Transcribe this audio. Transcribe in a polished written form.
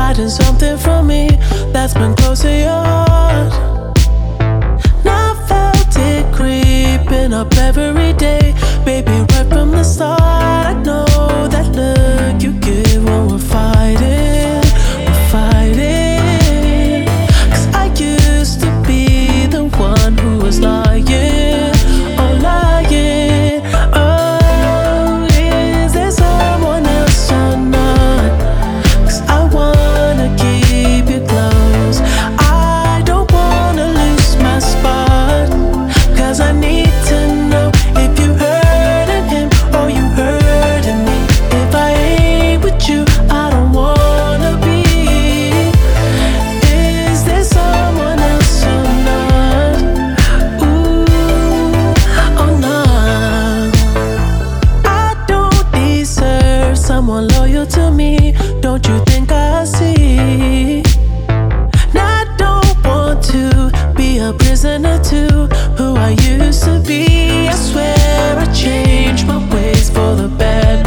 hiding something from me that's been close to yours. And I felt it creeping up every day, baby, right from the start. I know that look you give when we're fighting, we're fighting. 'Cause I used to be the one who was lying, oh lying. Oh, is there someone else or not? 'Cause I wanna keep you close, I don't wanna lose my spot. 'Cause I need to know if you hurting him or you hurting me. If I ain't with you, I don't wanna be. Is there someone else or not? Ooh, oh no. I don't deserve someone loyal to me, don't you think I see? And I don't want to be a prisoner to who I used to be. I swear I changed my ways for the bad.